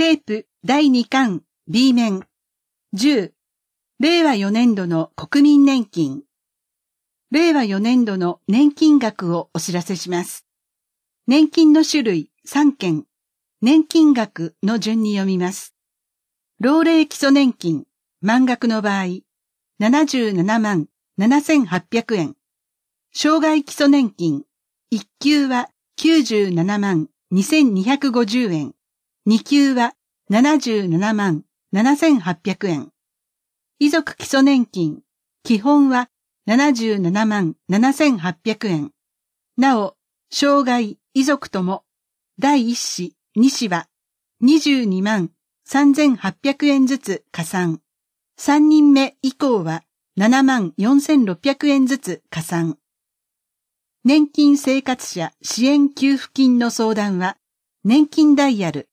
テープ第2巻 B 面10令和4年度の国民年金令和4年度の年金額をお知らせします。年金の種類3件、年金額の順に読みます。老齢基礎年金満額の場合、77万7800円。障害基礎年金1級は97万2250円。2級は77万7800円。遺族基礎年金基本は77万7800円。なお、障害、遺族とも第1子、2子は22万3800円ずつ加算。3人目以降は7万4600円ずつ加算。年金生活者支援給付金の相談は、年金ダイヤル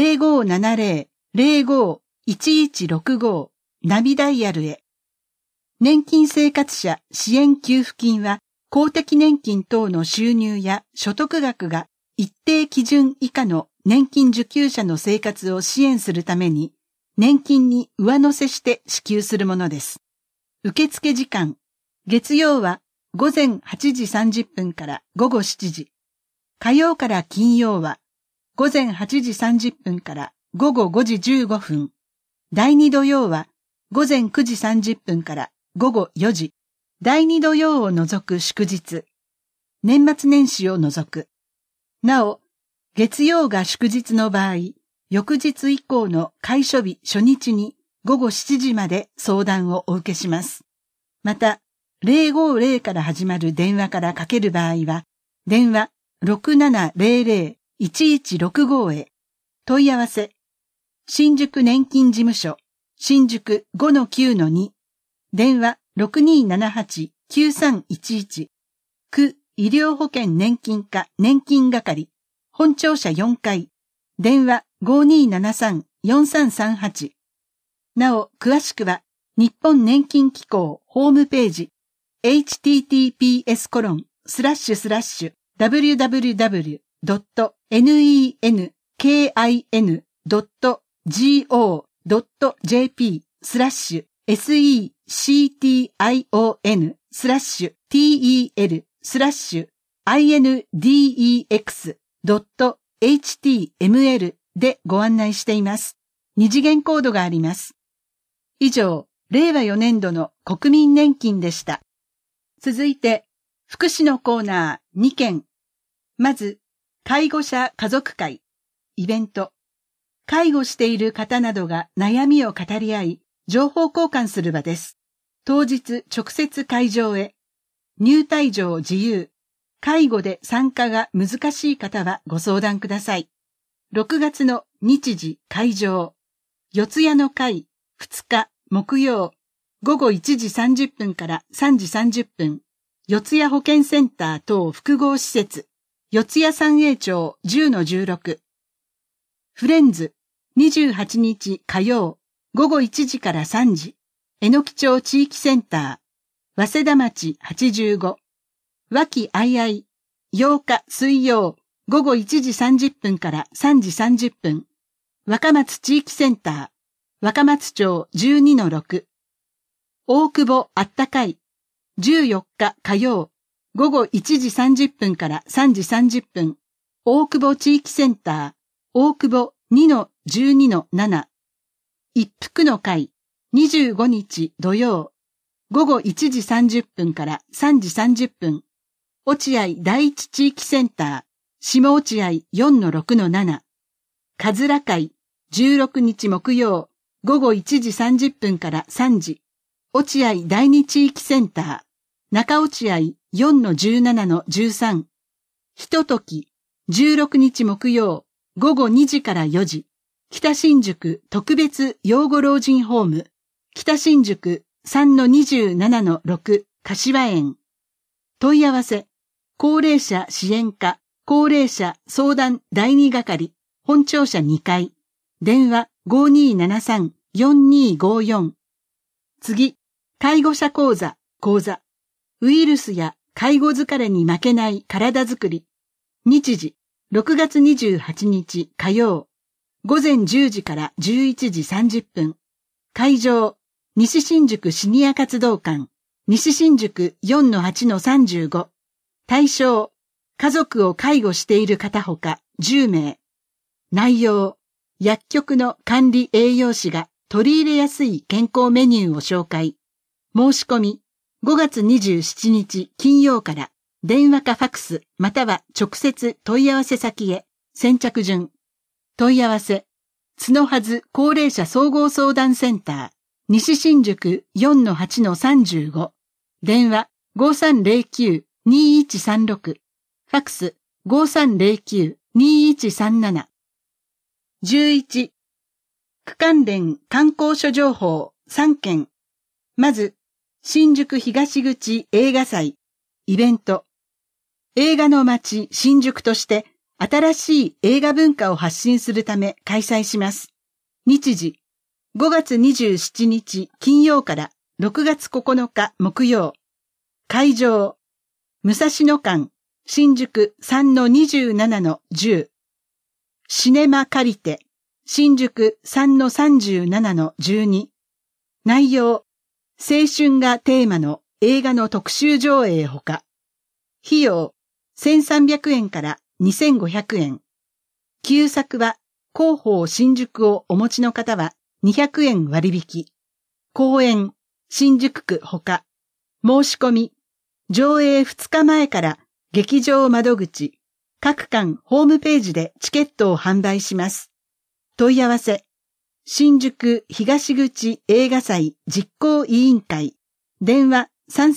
0570-05-1165 ナビダイヤルへ。年金生活者支援給付金は、公的年金等の収入や所得額が一定基準以下の年金受給者の生活を支援するために、年金に上乗せして支給するものです。受付時間、月曜は午前8時30分から午後7時、火曜から金曜は午前8時30分から午後5時15分、第2土曜は午前9時30分から午後4時、第2土曜を除く祝日、年末年始を除く。なお、月曜が祝日の場合、翌日以降の開所日初日に午後7時まで相談をお受けします。また、050から始まる電話からかける場合は、電話 6700-1165 へ。問い合わせ。新宿年金事務所、新宿 5-9-2。電話 6278-9311。区医療保険年金課年金係。本庁舎4階。電話 5273-4338。なお、詳しくは、日本年金機構ホームページ、https://www.nekin.go.jp/ctin/TEL/INDEX.html でご案内しています。二次元コードがあります。以上、令和4年度の国民年金でした。続いて、福祉のコーナー2件。まず、介護者家族会、イベント。介護している方などが悩みを語り合い、情報交換する場です。当日直接会場へ。入退場自由。介護で参加が難しい方はご相談ください。6月の日時会場。四谷の会2日木曜午後1時30分から3時30分。四谷保健センター等複合施設。四谷三栄町 10-16。フレンズ28日火曜午後1時から3時。榎木町地域センター。早稲田町85。和気あいあい8日水曜午後1時30分から3時30分。若松地域センター。若松町 12-6。大久保あったかい。14日火曜午後1時30分から3時30分。大久保地域センター。大久保 2-12-7。一服の会。25日土曜午後1時30分から3時30分。落合第一地域センター。下落合 4-6-7。かずら会。16日木曜午後1時30分から3時。落合第二地域センター。中落合 4-17-13。ひととき。16日木曜午後2時から4時。北新宿特別養護老人ホーム。北新宿 3-27-6 柏園。問い合わせ。高齢者支援課高齢者相談第2係本庁舎2階。電話 5273-4254。次、介護者講座。ウイルスや介護疲れに負けない体づくり。日時、6月28日火曜。 午前10時から11時30分。会場、西新宿シニア活動館、西新宿 4-8-35。対象、家族を介護している方ほか10名。内容、薬局の管理栄養士が取り入れやすい健康メニューを紹介。申し込み、5月27日金曜から電話かファクスまたは直接問い合わせ先へ。先着順。問い合わせ、角はず高齢者総合相談センター、西新宿 4-8-35。電話 5309-2136。ファクス 5309-2137。11. 区関連観光所情報3件。まず、新宿東口映画祭、イベント。映画の街新宿として新しい映画文化を発信するため開催します。日時、5月27日金曜から6月9日木曜。会場、武蔵野館、新宿 3-27-10。シネマカリテ、新宿 3-37-12。内容、青春がテーマの映画の特集上映ほか。費用、1300円から2500円。旧作は、広報新宿をお持ちの方は200円割引。公演、新宿区ほか。申し込み、上映2日前から劇場窓口、各館ホームページでチケットを販売します。問い合わせ、新宿東口映画祭実行委員会、電話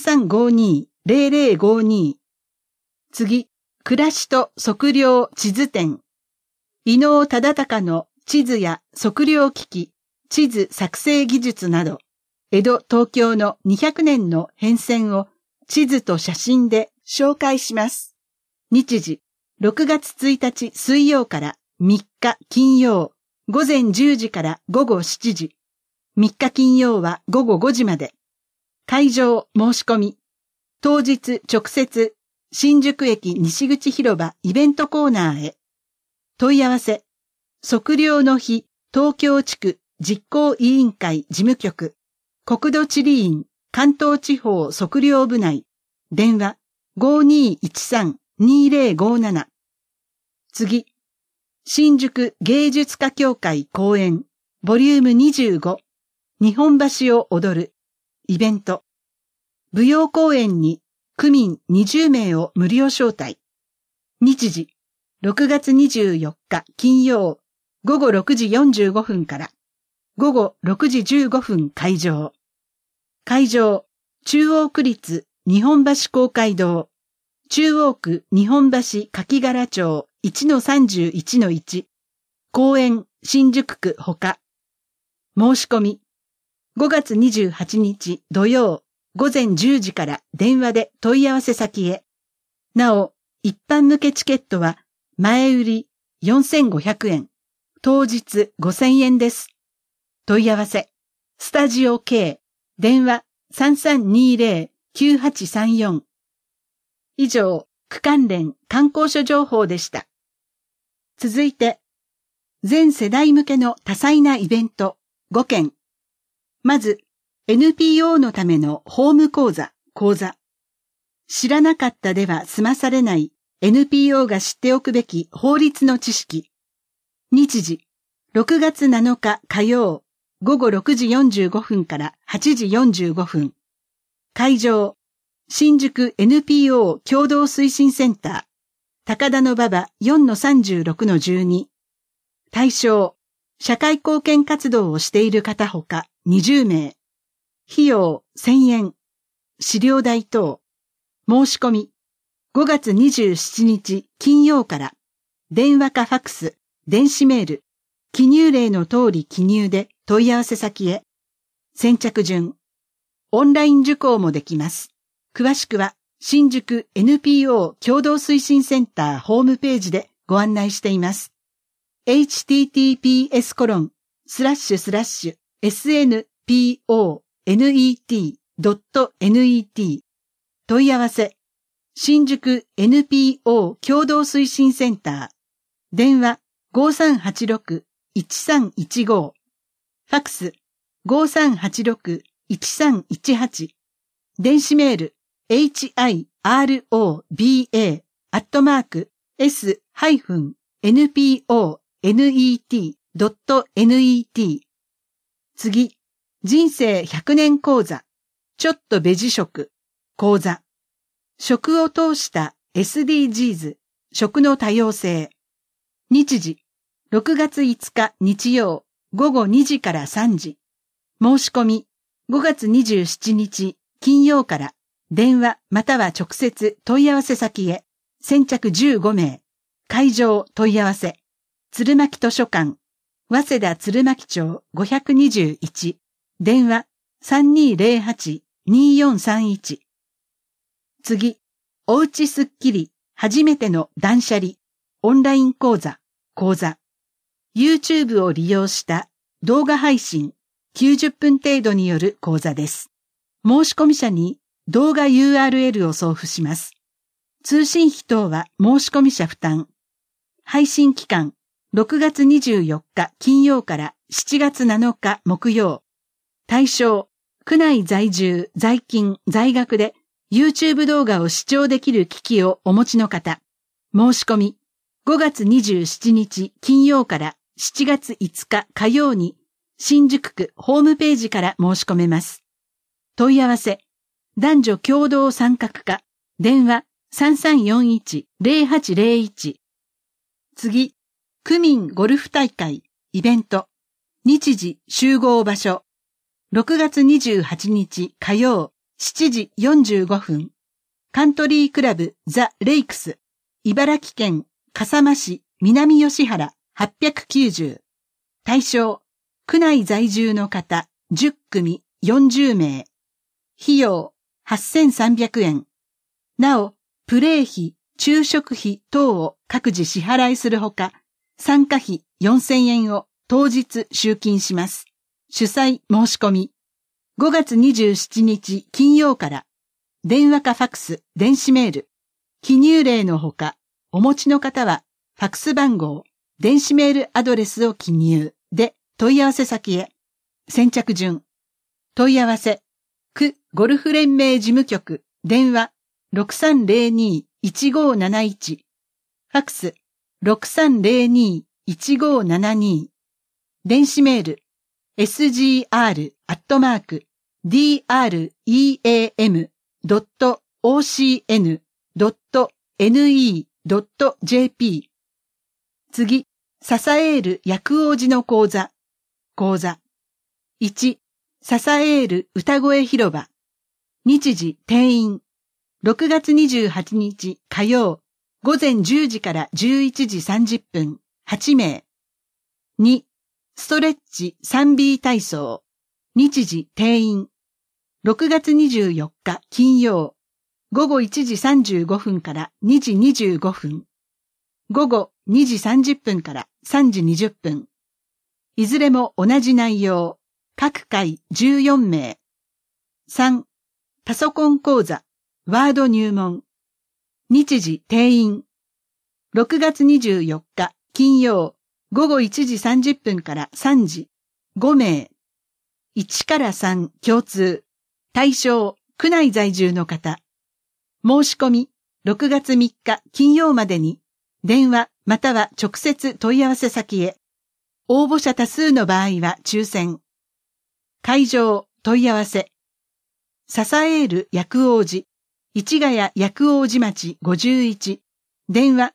3352-0052。次、暮らしと測量地図展。伊能忠敬の地図や測量機器、地図作成技術など、江戸東京の200年の変遷を地図と写真で紹介します。日時、6月1日水曜から3日金曜、午前10時から午後7時。3日金曜は午後5時まで。会場申し込み。当日直接、新宿駅西口広場イベントコーナーへ。問い合わせ。測量の日東京地区実行委員会事務局。国土地理院関東地方測量部内。電話 5213-2057。次。新宿芸術家協会公演ボリューム25日本橋を踊るイベント舞踊公演に区民20名を無料招待。日時6月24日金曜午後6時45分から午後6時15分会場。会場中央区立日本橋公会堂中央区日本橋柿柄町1-31-1。公園新宿区ほか。申し込み。5月28日土曜午前10時から電話で問い合わせ先へ。なお、一般向けチケットは前売り4500円。当日5000円です。問い合わせ。スタジオ K。電話 3320-9834。以上、区関連観光所情報でした。続いて、全世代向けの多彩なイベント5件。まず、NPO のためのホーム講座。知らなかったでは済まされない NPO が知っておくべき法律の知識。日時、6月7日火曜、午後6時45分から8時45分。会場、新宿 NPO 共同推進センター。高田馬場 4-36-12。対象、社会貢献活動をしている方ほか20名。費用1000円。資料代等。申し込み。5月27日金曜から。電話かファクス、電子メール。記入例の通り記入で問い合わせ先へ。先着順。オンライン受講もできます。詳しくは、新宿 NPO 共同推進センターホームページでご案内しています。https://snponet.net 問い合わせ。新宿 NPO 共同推進センター。電話 5315。ファックス 5386-1318。電子メール hirob-s-nponet.net。次、人生100年講座。ちょっとベジ食。講座。食を通した SDGs。食の多様性。日時、6月5日日曜、午後2時から3時。申し込み、5月27日金曜から、電話または直接問い合わせ先へ。先着15名。会場問い合わせ。鶴巻図書館。早稲田鶴巻町521。電話3208-2431。次、おうちすっきり。初めての断捨離。オンライン講座。YouTube を利用した動画配信90分程度による講座です。申し込み者に動画 URL を送付します。通信費等は申し込み者負担。配信期間6月24日金曜から7月7日木曜。対象、区内在住、在勤、在学で YouTube 動画を視聴できる機器をお持ちの方。申し込み、5月27日金曜から7月5日火曜に新宿区ホームページから申し込めます。問い合わせ、男女共同参画課、電話3341-0801。次、区民ゴルフ大会、イベント、日時集合場所、6月28日火曜7時45分、カントリークラブザ・レイクス、茨城県笠間市南吉原890。対象、区内在住の方10組40名。費用8300円。なお、プレー費、昼食費等を各自支払いするほか、参加費4000円を当日集金します。主催申し込み。5月27日金曜から、電話かファックス、電子メール、記入例のほか、お持ちの方は、ファックス番号、電子メールアドレスを記入で問い合わせ先へ。先着順。問い合わせ、区ゴルフ連盟事務局、電話6302-1571。ファックス6302-1572。電子メール、sgr@dream.ocn.ne.jp。次、支える薬王寺の講座。1、支える歌声広場。日時定員。6月28日火曜、午前10時から11時30分、8名。2、ストレッチ 3B 体操。日時定員。6月24日金曜、午後1時35分から2時25分。午後2時30分から3時20分。いずれも同じ内容。各回14名。3、パソコン講座、ワード入門。日時定員。6月24日金曜、午後1時30分から3時、5名。1から3共通。対象、区内在住の方。申し込み、6月3日金曜までに、電話または直接問い合わせ先へ。応募者多数の場合は抽選。会場、問い合わせ。支える薬王寺、市ヶ谷薬王寺町51。電話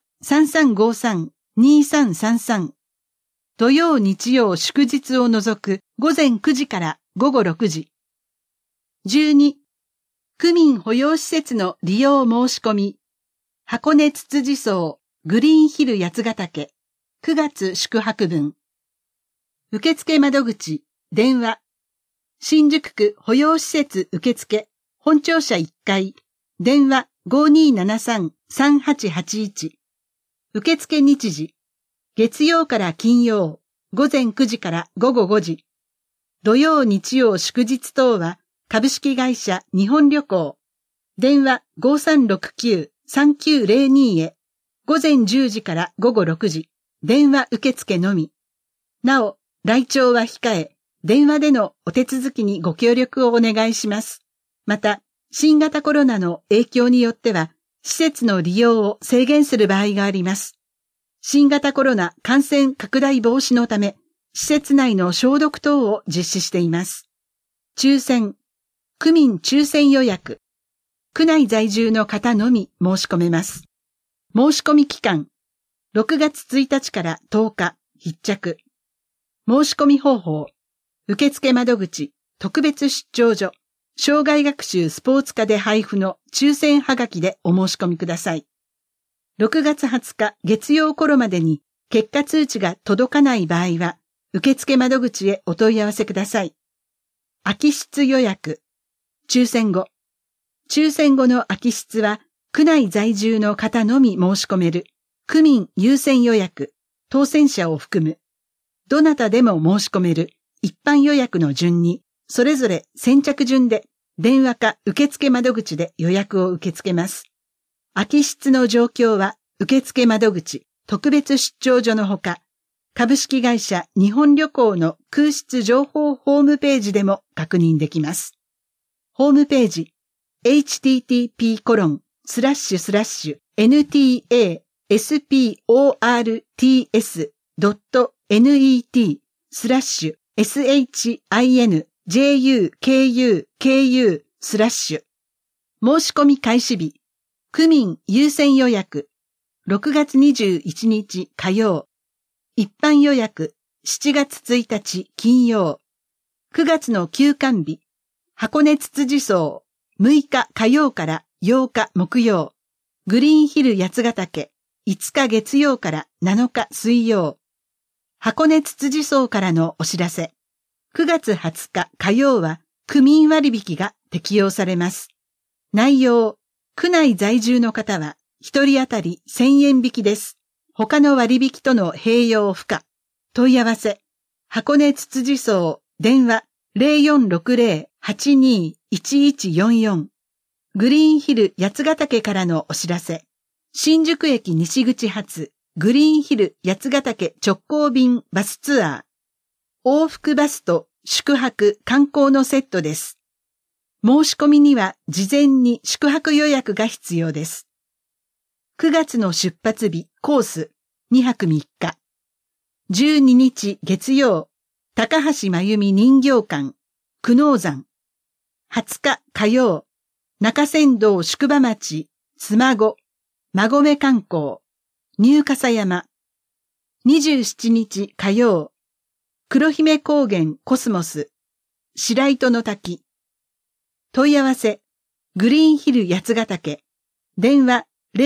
3353-2333。土曜日曜祝日を除く午前9時から午後6時。12、区民保養施設の利用申し込み。箱根つつじ荘、グリーンヒル八ヶ岳、9月宿泊分。受付窓口、電話。新宿区保養施設受付、本庁舎1階、電話5273-3881。受付日時、月曜から金曜、午前9時から午後5時。土曜日曜祝日等は、株式会社日本旅行。電話5369-3902へ。午前10時から午後6時。電話受付のみ。 なお、来庁は控え、電話でのお手続きにご協力をお願いします。また、新型コロナの影響によっては、施設の利用を制限する場合があります。新型コロナ感染拡大防止のため、施設内の消毒等を実施しています。抽選、区民抽選予約、区内在住の方のみ申し込めます。申し込み期間、6月1日から10日、必着。申し込み方法、受付窓口、特別出張所、障害学習スポーツ科で配布の抽選はがきでお申し込みください。6月20日月曜頃までに結果通知が届かない場合は、受付窓口へお問い合わせください。空き室予約、抽選後。抽選後の空き室は、区内在住の方のみ申し込める、区民優先予約、当選者を含む、どなたでも申し込める、一般予約の順に、それぞれ先着順で、電話か受付窓口で予約を受け付けます。空き室の状況は、受付窓口、特別出張所のほか、株式会社日本旅行の空室情報ホームページでも確認できます。ホームページ、http://ntasports.net/SHINJUKUKU/ 申し込み開始日、区民優先予約、6月21日火曜、一般予約、7月1日金曜、9月の休館日、箱根つつじ荘、6日火曜から8日木曜、グリーンヒル八ヶ岳、5日月曜から7日水曜、箱根つつじ荘からのお知らせ、9月20日火曜は区民割引が適用されます。内容、区内在住の方は1人当たり1000円引きです。他の割引との併用不可。問い合わせ、箱根つつじ荘、電話 0460-821144。グリーンヒル八ヶ岳からのお知らせ。新宿駅西口発、グリーンヒル八ヶ岳直行便バスツアー。往復バスと宿泊観光のセットです。申し込みには事前に宿泊予約が必要です。9月の出発日、コース、2泊3日。12日月曜、高橋真由美人形館、久能山。20日火曜、中山道宿場町、妻籠、馬込観光、入笠山。27日火曜、黒姫高原コスモス、白糸の滝。問い合わせ、グリーンヒル八ヶ岳、電話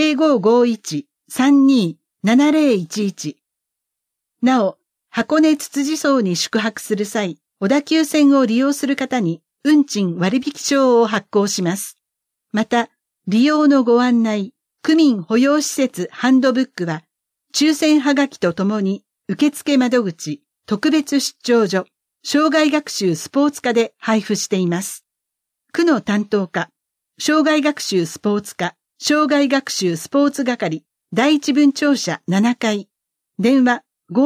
0551-327011。なお、箱根つつじ荘に宿泊する際、小田急線を利用する方に運賃割引証を発行します。また、利用のご案内、区民保養施設ハンドブックは、抽選はがきとともに受付窓口、特別出張所、障害学習スポーツ科で配布しています。区の担当課、障害学習スポーツ課、障害学習スポーツ係、第一分庁舎7階、電話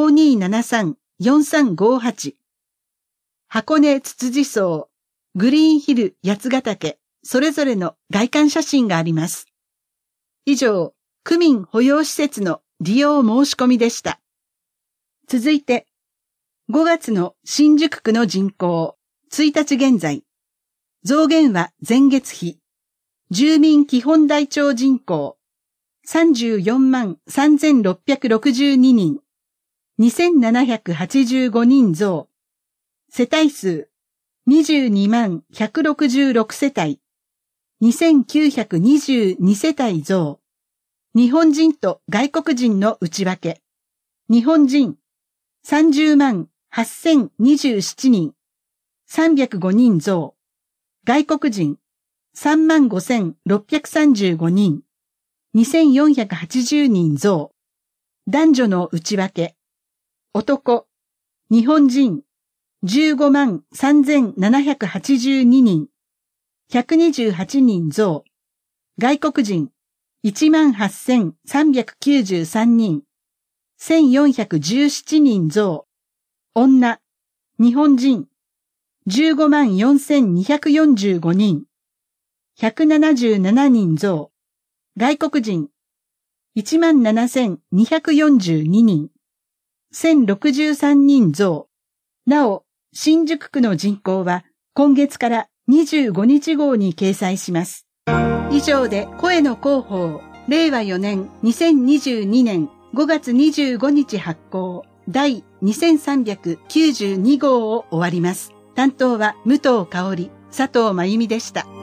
5273-4358。箱根つつじ荘、グリーンヒル八ヶ岳、それぞれの外観写真があります。以上、区民保養施設の利用申し込みでした。続いて、5月の新宿区の人口、1日現在、増減は前月比、住民基本台帳人口、343662人、2785人増、世帯数、22166世帯、2922世帯増、日本人と外国人の内訳、日本人、308027人、305人増、外国人、35,635人、2480人増、男女の内訳、男、日本人、153,782人、128人増、外国人、18,393人、1417人増、 女、日本人、154,245 人、177人増、外国人、17,242 人、1,063人増。なお、新宿区の人口は今月から25日号に掲載します。以上で声の広報、令和4年2022年5月25日発行第2392号を終わります。担当は武藤香織、佐藤真由美でした。